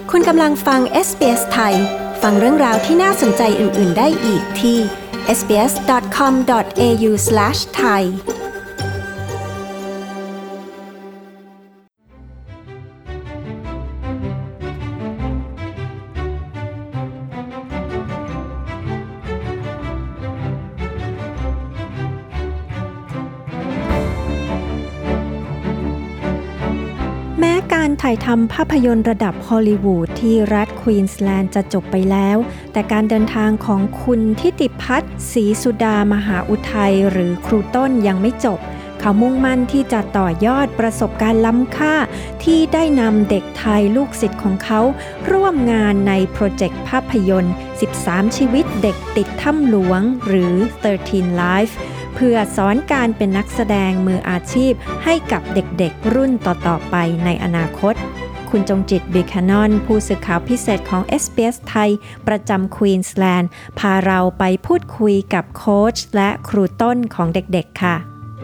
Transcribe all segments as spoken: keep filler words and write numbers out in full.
คุณกำลังฟัง เอส บี เอส ไทยฟังเรื่องราวที่น่าสนใจอื่นๆได้อีกที่ เอส บี เอส ดอท คอม ดอท เอ ยู สแลช ไทยแม้การถ่ายทำภาพยนตร์ระดับฮอลลีวูดที่รัฐควีนสแลนด์จะจบไปแล้วแต่การเดินทางของคุณทิติพัฒน์ศรีสุดามหาอุทัยหรือครูต้นยังไม่จบเขามุ่งมั่นที่จะต่อยอดประสบการณ์ล้ำค่าที่ได้นำเด็กไทยลูกศิษย์ของเขาร่วมงานในโปรเจกต์ภาพยนตร์สิบสามชีวิตเด็กติดถ้ำหลวงหรือสิบสาม Lifeเพื่อสอนการเป็นนักแสดงมืออาชีพให้กับเด็กๆรุ่นต่อๆไปในอนาคตคุณจงจิตบิคานอนผู้สื่อข่าวพิเศษของ เอส บี เอส ไทยประจำควีนสแลนด์พาเราไปพูดคุยกับโค้ชและครูต้นของเด็กๆค่ะ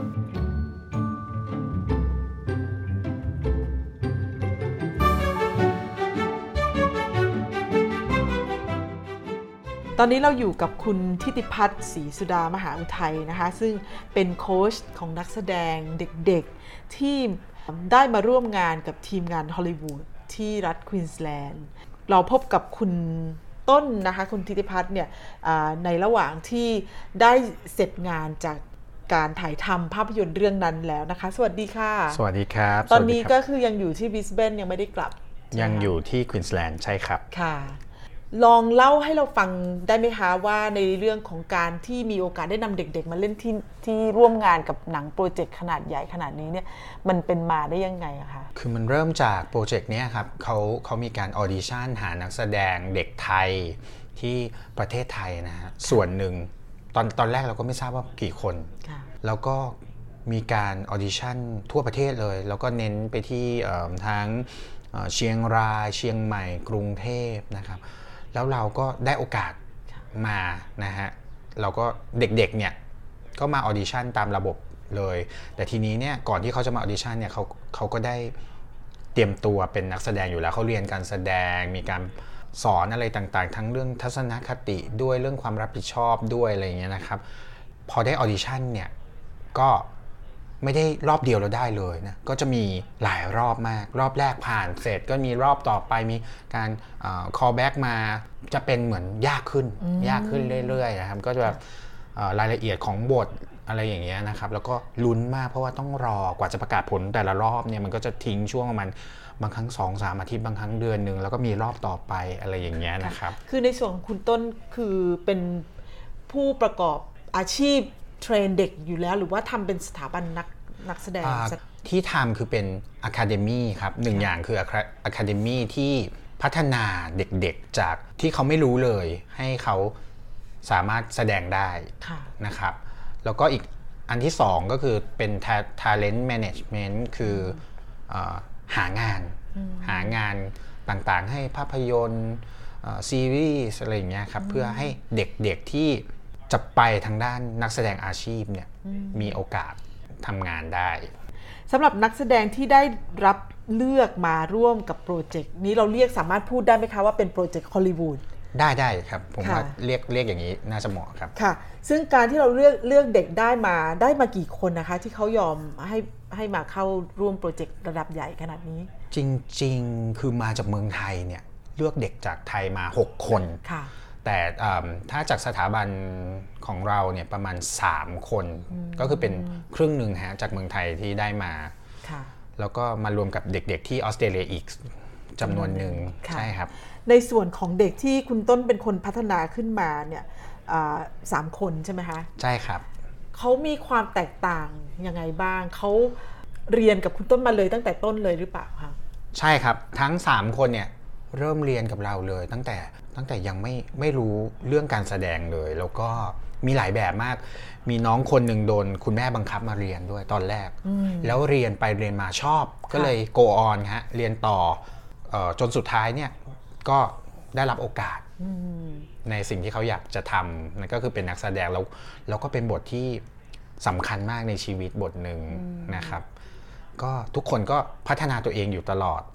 ตอนนี้เราอยู่กับคุณทิติพัฒน์ศรีสุดามหาอุทัยนะคะซึ่งเป็นโค้ชของนักแสดงเด็กๆที่ได้มาร่วมงานกับทีมงานฮอลลีวูดที่รัฐควีนสแลนด์เราพบกับคุณต้นนะคะคุณทิติพัฒน์เนี่ยในระหว่างที่ได้เสร็จงานจากการถ่ายทำภาพยนตร์เรื่องนั้นแล้วนะคะสวัสดีค่ะสวัสดีครับตอนนี้ก็คือยังอยู่ที่บริสเบนยังไม่ได้กลับยังอยู่ที่ควีนสแลนด์ใช่ครับค่ะลองเล่าให้เราฟังได้ไหมคะว่าในเรื่องของการที่มีโอกาสได้นำเด็กๆมาเล่นที่ที่ร่วมงานกับหนังโปรเจกต์ขนาดใหญ่ขนาดนี้เนี่ยมันเป็นมาได้ยังไงอะคะคือมันเริ่มจากโปรเจกต์นี้ครับเขาเขามีการออดิชั่นหานักแสดงเด็กไทยที่ประเทศไทยนะฮะส่วนหนึ่งตอนตอนแรกเราก็ไม่ทราบว่ากี่คนแล้วก็มีการออดิชั่นทั่วประเทศเลยแล้วก็เน้นไปที่ทั้งเชียงรายเชียงใหม่กรุงเทพนะครับแล้วเราก็ได้โอกาสมานะฮะเราก็เด็กๆเนี่ยก็มาออดิชั่นตามระบบเลยแต่ทีนี้เนี่ยก่อนที่เขาจะมาออดิชั่นเนี่ยเขาเขาก็ได้เตรียมตัวเป็นนักแสดงอยู่แล้วเขาเรียนการแสดงมีการสอนอะไรต่างๆทั้งเรื่องทัศนคติด้วยเรื่องความรับผิดชอบด้วยอะไรอย่างเงี้ยนะครับพอได้ออดิชั่นเนี่ยก็ไม่ได้รอบเดียวเราได้เลยนะก็จะมีหลายรอบมากรอบแรกผ่านเสร็จก็มีรอบต่อไปมีการ call back มาจะเป็นเหมือนยากขึ้นยากขึ้นเรื่อยๆนะครับก็จะแบบรายละเอียดของบทอะไรอย่างเงี้ยนะครับแล้วก็ลุ้นมากเพราะว่าต้องรอกว่าจะประกาศผลแต่ละรอบเนี่ยมันก็จะทิ้งช่วงประมาณบางครั้ง สองถึงสาม อาทิตย์บางครั้งเดือนนึงแล้วก็มีรอบต่อไปอะไรอย่างเงี้ยนะครับคือในส่วนของคุณต้นคือเป็นผู้ประกอบอาชีพเทรนเด็กอยู่แล้วหรือว่าทำเป็นสถาบันนักนักแสดงที่ทำคือเป็นอะคาเดมี่ครับหนึ่งอย่างคืออะคาเดมี่ที่พัฒนาเด็กๆจากที่เขาไม่รู้เลยให้เขาสามารถแสดงได้นะครับแล้วก็อีกอันที่สองก็คือเป็น talent management คือหางานหางานต่างๆให้ภาพยนตร์ซีรีส์อะไรอย่างเงี้ยครับเพื่อให้เด็กๆที่จะไปทางด้านนักแสดงอาชีพเนี่ยมีโอกาสทำงานได้สำหรับนักแสดงที่ได้รับเลือกมาร่วมกับโปรเจกต์นี้เราเรียกสามารถพูดได้ไหมคะว่าเป็นโปรเจกต์ฮอลลีวูดได้ได้ครับผมว่าเรียกเรียกอย่างนี้น่าจะเหมาะครับค่ะซึ่งการที่เราเลือกเลือกเด็กได้มาได้มากี่คนนะคะที่เขายอมให้ให้มาเข้าร่วมโปรเจกต์ระดับใหญ่ขนาดนี้จริงๆคือมาจากเมืองไทยเนี่ยเลือกเด็กจากไทยมาหกคนค่ะแต่ถ้าจากสถาบันของเราเนี่ยประมาณสามคนก็คือเป็นครึ่งหนึ่งฮะจากเมืองไทยที่ได้มาแล้วก็มารวมกับเด็กๆที่ออสเตรเลียอีกจำนวนหนึ่งใช่ครับในส่วนของเด็กที่คุณต้นเป็นคนพัฒนาขึ้นมาเนี่ยสามคนใช่ไหมคะใช่ครับเขามีความแตกต่างยังไงบ้างเขาเรียนกับคุณต้นมาเลยตั้งแต่ต้นเลยหรือเปล่าคะใช่ครับทั้งสามคนเนี่ยเริ่มเรียนกับเราเลยตั้งแต่ตั้งแต่ยังไม่ไม่รู้เรื่องการแสดงเลยแล้วก็มีหลายแบบมากมีน้องคนหนึ่งโดนคุณแม่บังคับมาเรียนด้วยตอนแรกแล้วเรียนไปเรียนมาชอบก็เลย go on ฮะเรียนต่อเอ่อจนสุดท้ายเนี่ยก็ได้รับโอกาสในสิ่งที่เขาอยากจะทำนั่นก็คือเป็นนักแสดงแล้วแล้วก็เป็นบทที่สำคัญมากในชีวิตบทหนึ่งนะครับก็ทุกคนก็พัฒนาตัวเองอยู่ตลอด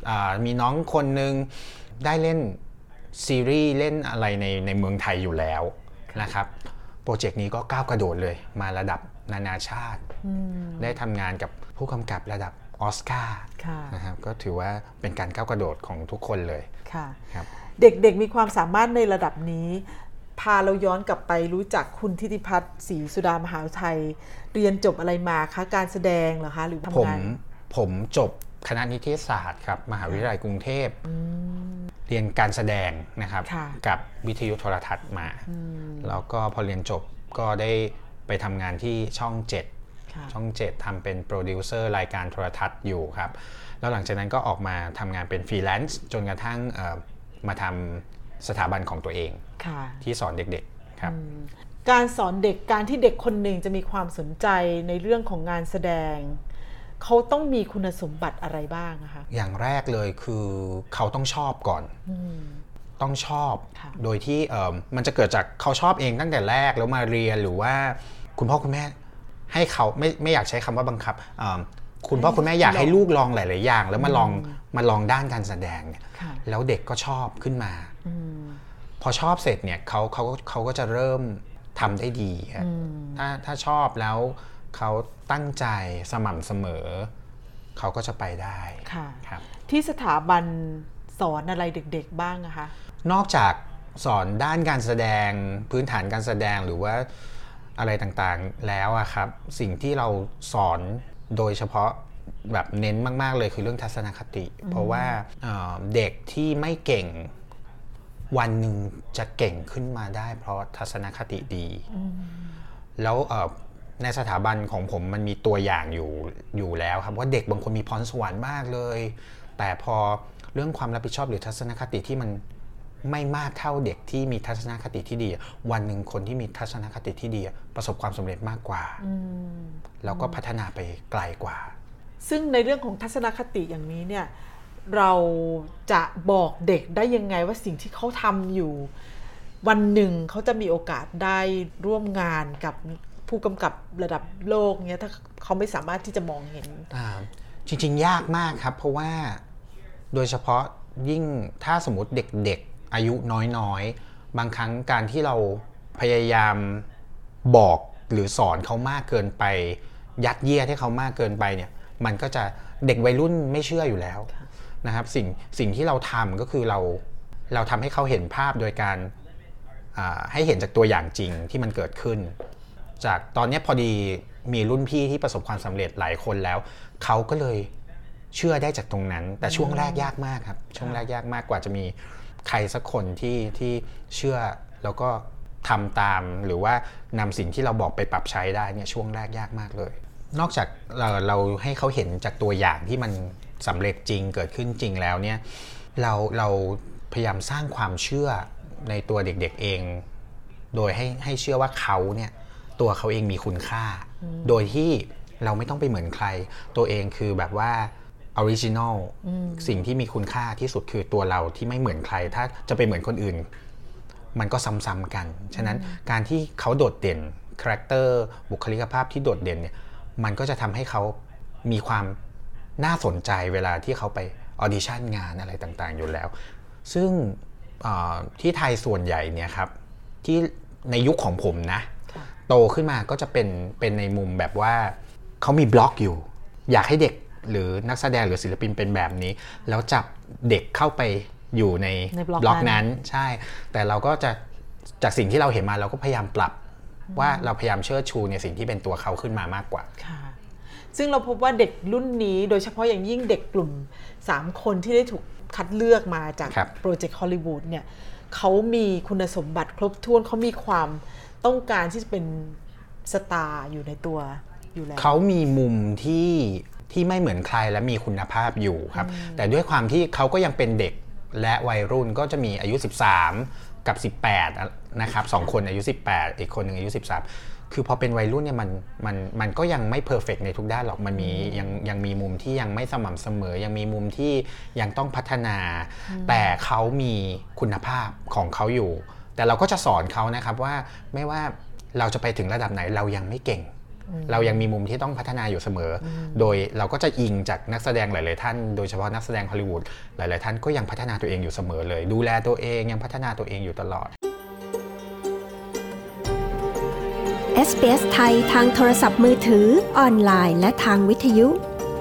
มีน้องคนนึงได้เล่นซีรีส์เล่นอะไรในในเมืองไทยอยู่แล้วนะครับโปรเจกต์นี้ก็ก้าวกระโดดเลยมาระดับนานาชาติได้ทำงานกับผู้กำกับระดับออสการ์นะครับก็ถือว่าเป็นการก้าวกระโดดของทุกคนเลยค่ะครับเด็กๆมีความสามารถในระดับนี้พาเราย้อนกลับไปรู้จักคุณทิติพัฒน์ศรีสุดามหาวิทยาลัยเรียนจบอะไรมาคะการแสดงเหรอคะหรือทำงานผมผมจบคณะนิเทศศาสตร์ครับมหาวิทยาลัยกรุงเทพเรียนการแสดงนะครับกับวิทยุโทรทัศน์มาแล้วก็พอเรียนจบก็ได้ไปทำงานที่ช่องเจ็ดช่องเจ็ดทำเป็นโปรดิวเซอร์รายการโทรทัศน์อยู่ครับแล้วหลังจากนั้นก็ออกมาทำงานเป็นฟรีแลนซ์จนกระทั่งมาทำสถาบันของตัวเองที่สอนเด็กๆครับการสอนเด็กการที่เด็กคนหนึ่งจะมีความสนใจในเรื่องของงานแสดงเขาต้องมีคุณสมบัติอะไรบ้างคะอย่างแรกเลยคือเขาต้องชอบก่อนต้องชอบโดยที่มันจะเกิดจากเขาชอบเองตั้งแต่แรกแล้วมาเรียนหรือว่าคุณพ่อคุณแม่ให้เขาไม่ไม่อยากใช้คำว่าบังคับคุณพ่อคุณแม่อยากให้ลูกลองหลายๆอย่างแล้วมาลองมาลองด้านการแสดงเนี่ยแล้วเด็กก็ชอบขึ้นมาพอชอบเสร็จเนี่ยเขาเขาเขาก็จะเริ่มทำได้ดีครับถ้าถ้าชอบแล้วเขาตั้งใจสม่ำเสมอเขาก็จะไปได้ครับที่สถาบันสอนอะไรเด็กๆบ้างนะคะนอกจากสอนด้านการแสดงพื้นฐานการแสดงหรือว่าอะไรต่างๆแล้วอะครับสิ่งที่เราสอนโดยเฉพาะแบบเน้นมากๆเลยคือเรื่องทัศนคติเพราะว่าเด็กที่ไม่เก่งวันหนึ่งจะเก่งขึ้นมาได้เพราะทัศนคติดีแล้วในสถาบันของผมมันมีตัวอย่างอยู่อยู่แล้วครับว่าเด็กบางคนมีพรสวรรค์มากเลยแต่พอเรื่องความรับผิดชอบหรือทัศนคติที่มันไม่มากเท่าเด็กที่มีทัศนคติที่ดีวันหนึ่งคนที่มีทัศนคติที่ดีประสบความสำเร็จมากกว่าแล้วก็พัฒนาไปไกลกว่าซึ่งในเรื่องของทัศนคติอย่างนี้เนี่ยเราจะบอกเด็กได้ยังไงว่าสิ่งที่เขาทำอยู่วันหนึ่งเขาจะมีโอกาสได้ร่วมงานกับผู้กำกับระดับโลกเนี่ยถ้าเขาไม่สามารถที่จะมองเห็นจริงๆยากมากครับเพราะว่าโดยเฉพาะยิ่งถ้าสมมติเด็กๆอายุน้อยๆบางครั้งการที่เราพยายามบอกหรือสอนเขามากเกินไปยัดเยียดให้เขามากเกินไปเนี่ยมันก็จะเด็กวัยรุ่นไม่เชื่ออยู่แล้วนะครับสิ่งสิ่งที่เราทำก็คือเราเราทำให้เขาเห็นภาพโดยการให้เห็นจากตัวอย่างจริงที่มันเกิดขึ้นจากตอนนี้พอดีมีรุ่นพี่ที่ประสบความสำเร็จหลายคนแล้วเขาก็เลยเชื่อได้จากตรงนั้นแต่ช่วงแรกยากมากครับช่วงแรกยากมากกว่าจะมีใครสักคนที่ที่เชื่อแล้วก็ทำตามหรือว่านำสิ่งที่เราบอกไปปรับใช้ได้เนี่ยช่วงแรกยากมากเลยนอกจากเราเราให้เขาเห็นจากตัวอย่างที่มันสำเร็จจริงเกิดขึ้นจริงแล้วเนี่ยเราเราพยายามสร้างความเชื่อในตัวเด็กๆเองโดยให้ให้เชื่อว่าเขาเนี่ยตัวเขาเองมีคุณค่าโดยที่เราไม่ต้องไปเหมือนใครตัวเองคือแบบว่าออริจินอลสิ่งที่มีคุณค่าที่สุดคือตัวเราที่ไม่เหมือนใครถ้าจะไปเหมือนคนอื่นมันก็ซ้ำๆกันฉะนั้นการที่เขาโดดเด่นคาแรคเตอร์บุคลิกภาพที่โดดเด่นเนี่ยมันก็จะทำให้เขามีความน่าสนใจเวลาที่เขาไปออดิชั่นงานอะไรต่างๆอยู่แล้วซึ่งที่ไทยส่วนใหญ่เนี่ยครับที่ในยุคของผมนะโตขึ้นมาก็จะเป็นเป็นในมุมแบบว่าเขามีบล็อกอยู่อยากให้เด็กหรือนักแสดงหรือศิลปินเป็นแบบนี้แล้วจับเด็กเข้าไปอยู่ในบล็อกนั้นใช่แต่เราก็จะจากสิ่งที่เราเห็นมาเราก็พยายามปรับว่าเราพยายามเชิดชูในสิ่งที่เป็นตัวเขาขึ้นมามากกว่าซึ่งเราพบว่าเด็กรุ่นนี้โดยเฉพาะอย่างยิ่งเด็กกลุ่มสามคนที่ได้ถูกคัดเลือกมาจากโปรเจกต์ฮอลลีวูดเนี่ยเขามีคุณสมบัติครบถ้วนเขามีความต้องการที่จะเป็นสตาร์อยู่ในตัวอยู่แล้วเขามีมุมที่ที่ไม่เหมือนใครและมีคุณภาพอยู่ครับแต่ด้วยความที่เขาก็ยังเป็นเด็กและวัยรุ่นก็จะมีอายุสิบสามกับสิบแปดนะครับสองคนอายุสิบแปดอีกคนหนึ่งอายุสิบสามคือพอเป็นวัยรุ่นเนี่ยมันมันมันก็ยังไม่เพอร์เฟกต์ในทุกด้านหรอกมันมียังยังมีมุมที่ยังไม่สม่ำเสมอยังมีมุมที่ยังต้องพัฒนาแต่เขามีคุณภาพของเขาอยู่แต่เราก็จะสอนเขานะครับว่าไม่ว่าเราจะไปถึงระดับไหนเรายังไม่เก่งเรายังมีมุมที่ต้องพัฒนาอยู่เสมอโดยเราก็จะอิงจากนักแสดงหลายๆท่านโดยเฉพาะนักแสดงฮอลลีวูดหลายๆท่านก็ยังพัฒนาตัวเองอยู่เสมอเลยดูแลตัวเองยังพัฒนาตัวเองอยู่ตลอดเอส บี เอส ไทยทางโทรศัพท์มือถือออนไลน์และทางวิทยุ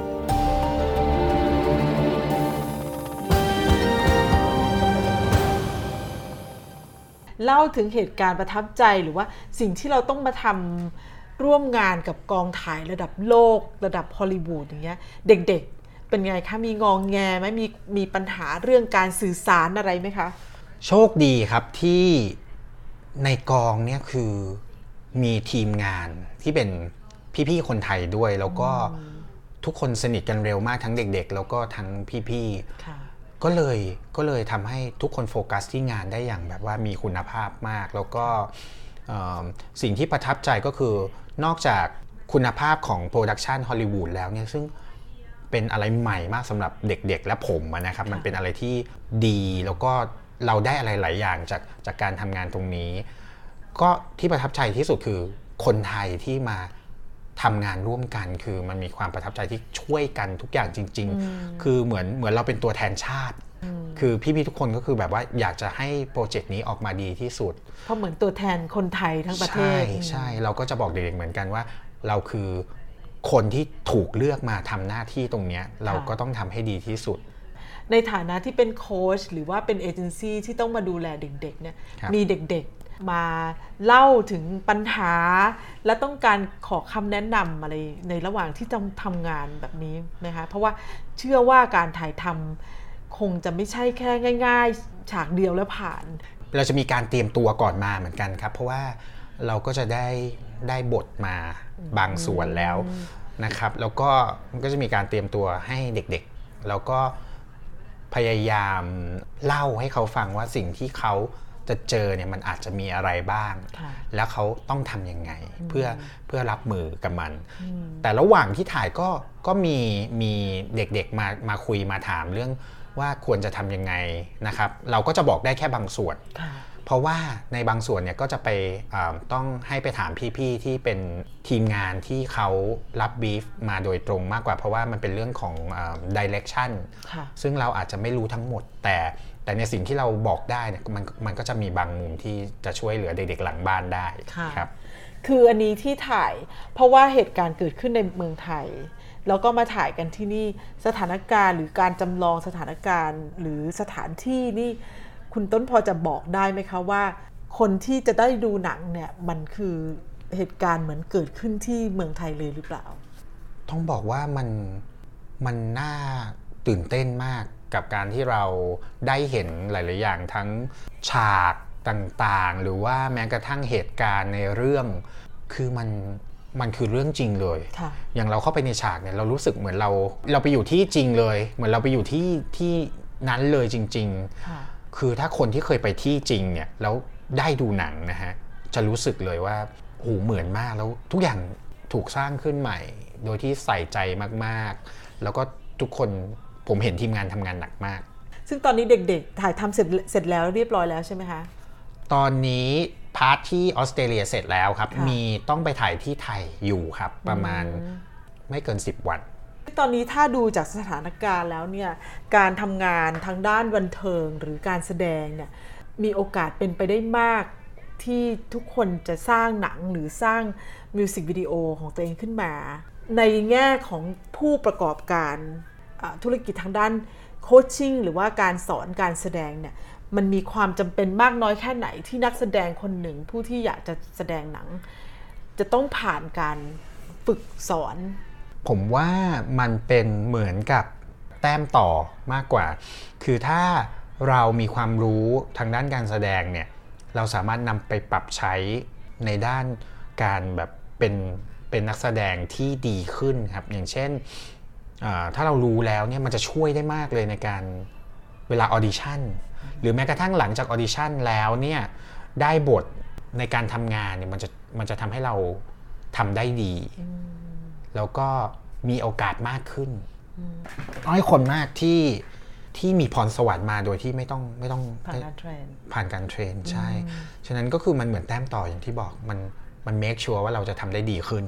เล่าถึงเหตุการณ์ประทับใจหรือว่าสิ่งที่เราต้องมาทำร่วมงานกับกองถ่ายระดับโลกระดับฮอลลีวูดอย่างเงี้ยเด็กๆเป็นไงคะมีงองแงไหมมีมีปัญหาเรื่องการสื่อสารอะไรไหมคะโชคดีครับที่ในกองเนี่ยคือมีทีมงานที่เป็นพี่ๆคนไทยด้วยแล้วก็ทุกคนสนิทกันเร็วมากทั้งเด็กๆแล้วก็ทั้งพี่ๆก็เลยก็เลยทำให้ทุกคนโฟกัสที่งานได้อย่างแบบว่ามีคุณภาพมากแล้วก็สิ่งที่ประทับใจก็คือนอกจากคุณภาพของโปรดักชันฮอลลีวูดแล้วเนี่ยซึ่งเป็นอะไรใหม่มากสำหรับเด็กๆและผมนะครับมันเป็นอะไรที่ดีแล้วก็เราได้อะไรหลายอย่างจากจากการทำงานตรงนี้ก็ที่ประทับใจที่สุดคือคนไทยที่มาทำงานร่วมกันคือมันมีความประทับใจที่ช่วยกันทุกอย่างจริงๆคือเหมือนเหมือนเราเป็นตัวแทนชาติคือพี่ๆทุกคนก็คือแบบว่าอยากจะให้โปรเจกต์นี้ออกมาดีที่สุดเพราะเหมือนตัวแทนคนไทยทั้งประเทศใช่ใช่เราก็จะบอกเด็กๆเหมือนกันว่าเราคือคนที่ถูกเลือกมาทำหน้าที่ตรงนี้เราก็ต้องทำให้ดีที่สุดในฐานะที่เป็นโค้ชหรือว่าเป็นเอเจนซี่ที่ต้องมาดูแลเด็กๆเนี่ยมีเด็กๆมาเล่าถึงปัญหาและต้องการขอคำแนะนำอะไรในระหว่างที่ต้องทำงานแบบนี้ไหมคะเพราะว่าเชื่อว่าการถ่ายทำคงจะไม่ใช่แค่ง่ายๆฉากเดียวแล้วผ่านเราจะมีการเตรียมตัวก่อนมาเหมือนกันครับเพราะว่าเราก็จะได้ได้บทมาบางส่วนแล้วนะครับแล้วก็มันก็จะมีการเตรียมตัวให้เด็กๆแล้วก็พยายามเล่าให้เขาฟังว่าสิ่งที่เขาจะเจอเนี่ยมันอาจจะมีอะไรบ้างแล้วเขาต้องทำยังไงเพื่อเพื่อรับมือกับมันแต่ระหว่างที่ถ่ายก็ก็มีมีเด็กๆมามาคุยมาถามเรื่องว่าควรจะทำยังไงนะครับเราก็จะบอกได้แค่บางส่วนเพราะว่าในบางส่วนเนี่ยก็จะไปต้องให้ไปถามพี่ๆที่เป็นทีมงานที่เขารับบีฟมาโดยตรงมากกว่าเพราะว่ามันเป็นเรื่องของ direction ซึ่งเราอาจจะไม่รู้ทั้งหมดแต่แต่ในสิ่งที่เราบอกได้เนี่ยมันมันก็จะมีบางมุมที่จะช่วยเหลือเด็กๆหลังบ้านได้ครับคืออันนี้ที่ถ่ายเพราะว่าเหตุการณ์เกิดขึ้นในเมืองไทยแล้วก็มาถ่ายกันที่นี่สถานการณ์หรือการจำลองสถานการณ์หรือสถานที่นี่คุณต้นพอจะบอกได้ไหมคะว่าคนที่จะได้ดูหนังเนี่ยมันคือเหตุการณ์เหมือนเกิดขึ้นที่เมืองไทยเลยหรือเปล่าต้องบอกว่ามันมันน่าตื่นเต้นมากกับการที่เราได้เห็นหลายๆอย่างทั้งฉากต่างๆหรือว่าแม้กระทั่งเหตุการณ์ในเรื่องคือมันมันคือเรื่องจริงเลยอย่างเราเข้าไปในฉากเนี่ยเรารู้สึกเหมือนเราเราไปอยู่ที่จริงเลยเหมือนเราไปอยู่ที่ที่นั้นเลยจริงๆคือถ้าคนที่เคยไปที่จริงเนี่ยแล้วได้ดูหนังนะฮะจะรู้สึกเลยว่าโอ้เหมือนมากแล้วทุกอย่างถูกสร้างขึ้นใหม่โดยที่ใส่ใจมากๆแล้วก็ทุกคนผมเห็นทีมงานทำงานหนักมากซึ่งตอนนี้เด็กๆถ่ายทำเสร็จเสร็จแล้วเรียบร้อยแล้วใช่ไหมคะตอนนี้พาร์ทที่ออสเตรเลียเสร็จแล้วครับมีต้องไปถ่ายที่ไทยอยู่ครับประมาณไม่เกินสิบวันตอนนี้ถ้าดูจากสถานการณ์แล้วเนี่ยการทำงานทางด้านบันเทิงหรือการแสดงเนี่ยมีโอกาสเป็นไปได้มากที่ทุกคนจะสร้างหนังหรือสร้างมิวสิกวิดีโอของตัวเองขึ้นมาในแง่ของผู้ประกอบการธุรกิจทางด้านโคชชิ่งหรือว่าการสอนการแสดงเนี่ยมันมีความจำเป็นมากน้อยแค่ไหนที่นักแสดงคนหนึ่งผู้ที่อยากจะแสดงหนังจะต้องผ่านการฝึกสอนผมว่ามันเป็นเหมือนกับแต้มต่อมากกว่าคือถ้าเรามีความรู้ทางด้านการแสดงเนี่ยเราสามารถนำไปปรับใช้ในด้านการแบบเป็นเป็นนักแสดงที่ดีขึ้นครับอย่างเช่นถ้าเรารู้แล้วเนี่ยมันจะช่วยได้มากเลยในการเวลาออดิชั่นหรือแม้กระทั่งหลังจากออดิชั่นแล้วเนี่ยได้บทในการทำงานเนี่ยมันจะมันจะทำให้เราทำได้ดีแล้วก็มีโอกาสมากขึ้นน้อยคนมากที่ที่มีพรสวรรค์มาโดยที่ไม่ต้องไม่ต้องผ่านการเทรนผ่านการเทรนใช่ฉะนั้นก็คือมันเหมือนแต้มต่ออย่างที่บอกมันมันเมคชัวร์ว่าเราจะทำได้ดีขึ้น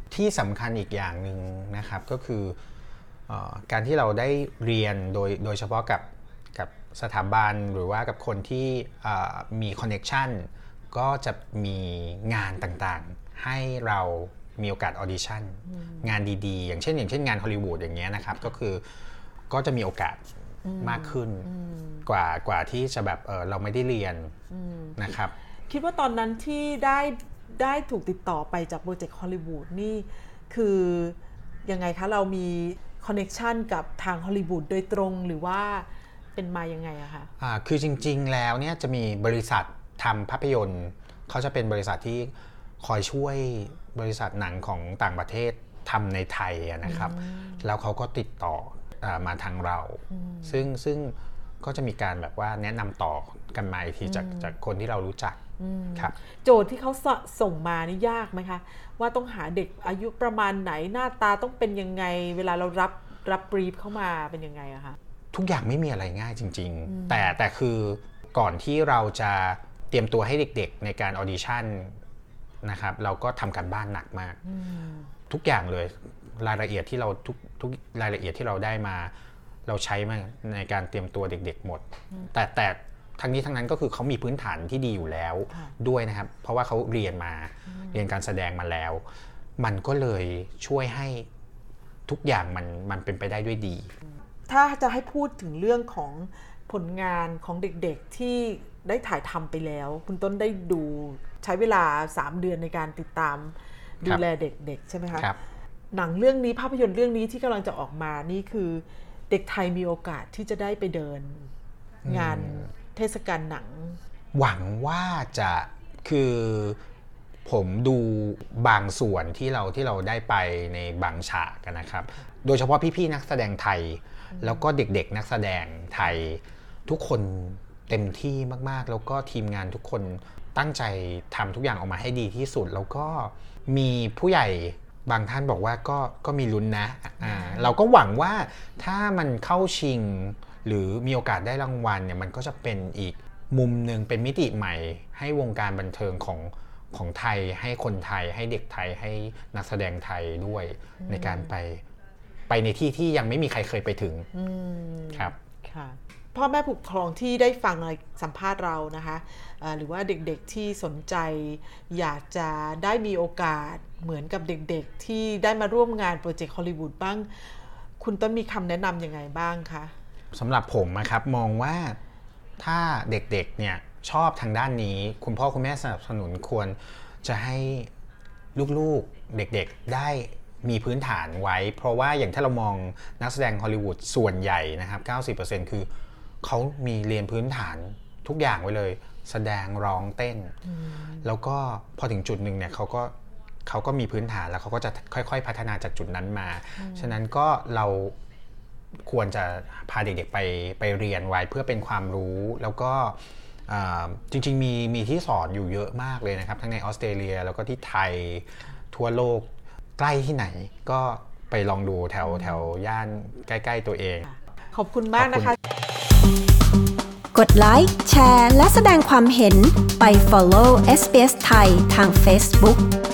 ที่สำคัญอีกอย่างหนึ่งนะครับก็คือเอ่อการที่เราได้เรียนโดยโดยเฉพาะกับกับสถาบันหรือว่ากับคนที่มีคอนเนคชั่นก็จะมีงานต่างๆให้เรามีโอกาสออดิชั่นงานดีๆอย่างเช่นอย่างเช่นงานฮอลลีวูดอย่างเงี้ยนะครับก็คือก็จะมีโอกาสมากขึ้นกว่ากว่าที่จะแบบเออเราไม่ได้เรียนนะครับคิดว่าตอนนั้นที่ได้ได้ถูกติดต่อไปจากโปรเจกต์ฮอลลีวูดนี่คือยังไงคะเรามีคอนเนคชันกับทางฮอลลีวูดโดยตรงหรือว่าเป็นมายังไงอะคะอ่าคือจริงๆแล้วเนี่ยจะมีบริษัททำภาพยนตร์เขาจะเป็นบริษัทที่คอยช่วยบริษัทหนังของต่างประเทศทำในไทยนะครับแล้วเขาก็ติดต่อมาทางเราซึ่งซึ่งก็จะมีการแบบว่าแนะนำต่อกันมาอีกทีจากจากคนที่เรารู้จักครับโจทย์ที่เขาส่งมานี่ยากไหมคะว่าต้องหาเด็กอายุประมาณไหนหน้าตาต้องเป็นยังไงเวลาเรารับรับบรีฟเข้ามาเป็นยังไงอะคะทุกอย่างไม่มีอะไรง่ายจริงๆแต่แต่คือก่อนที่เราจะเตรียมตัวให้เด็กๆในการออดิชั่นนะครับเราก็ทำการบ้านหนักมากทุกอย่างเลยรายละเอียดที่เราทุกทุกรายละเอียดที่เราได้มาเราใช้มาในการเตรียมตัวเด็กๆหมดแต่แต่ทั้งนี้ทั้งนั้นก็คือเขามีพื้นฐานที่ดีอยู่แล้วด้วยนะครับเพราะว่าเขาเรียนมาเรียนการแสดงมาแล้วมันก็เลยช่วยให้ทุกอย่างมันมันเป็นไปได้ด้วยดีถ้าจะให้พูดถึงเรื่องของผลงานของเด็กๆที่ได้ถ่ายทำไปแล้วคุณต้นได้ดูใช้เวลาสามเดือนในการติดตามดูแลเด็กๆใช่ไหมคะหนังเรื่องนี้ภาพยนตร์เรื่องนี้ที่กำลังจะออกมานี่คือเด็กไทยมีโอกาสที่จะได้ไปเดินงานเทศกาลหนังหวังว่าจะคือผมดูบางส่วนที่เราที่เราได้ไปในบางฉากกันนะครับโดยเฉพาะพี่ๆนักแสดงไทยแล้วก็เด็กๆนักแสดงไทยทุกคนเต็มที่มากๆแล้วก็ทีมงานทุกคนตั้งใจทำทุกอย่างออกมาให้ดีที่สุดแล้วก็มีผู้ใหญ่บางท่านบอกว่าก็ก็มีลุ้นนะอ่าเราก็หวังว่าถ้ามันเข้าชิงหรือมีโอกาสได้รางวัลเนี่ยมันก็จะเป็นอีกมุมหนึ่งเป็นมิติใหม่ให้วงการบันเทิงของของไทยให้คนไทยให้เด็กไทยให้นักแสดงไทยด้วยในการไปไปในที่ที่ยังไม่มีใครเคยไปถึงครับค่ะพ่อแม่ผู้ปกครองที่ได้ฟังสัมภาษณ์เรานะคะหรือว่าเด็กๆที่สนใจอยากจะได้มีโอกาสเหมือนกับเด็กๆที่ได้มาร่วมงานโปรเจกต์ฮอลลีวูดบ้างคุณต้นมีคำแนะนำยังไงบ้างคะสำหรับผมนะครับมองว่าถ้าเด็กๆเนี่ยชอบทางด้านนี้คุณพ่อคุณแม่สนับสนุนควรจะให้ลูกๆเด็กๆได้มีพื้นฐานไว้เพราะว่าอย่างถ้าเรามองนักแสดงฮอลลีวูดส่วนใหญ่นะครับ เก้าสิบเปอร์เซ็นต์ คือเขามีเรียนพื้นฐานทุกอย่างไว้เลยแสดงร้องเต้นแล้วก็พอถึงจุดหนึ่งเนี่ยเขาก็เขาก็มีพื้นฐานแล้วเขาก็จะค่อยๆพัฒนาจากจุดนั้นมาฉะนั้นก็เราควรจะพาเด็กๆไปไปเรียนไว้เพื่อเป็นความรู้แล้วก็จริงๆมีมีที่สอนอยู่เยอะมากเลยนะครับทั้งในออสเตรเลียแล้วก็ที่ไทยทั่วโลกใกล้ที่ไหนก็ไปลองดูแถวแถวย่านใกล้ๆตัวเองขอบคุณมากนะคะกดไลค์แชร์และแสดงความเห็นไป follow เอส บี เอส ไทยทาง Facebook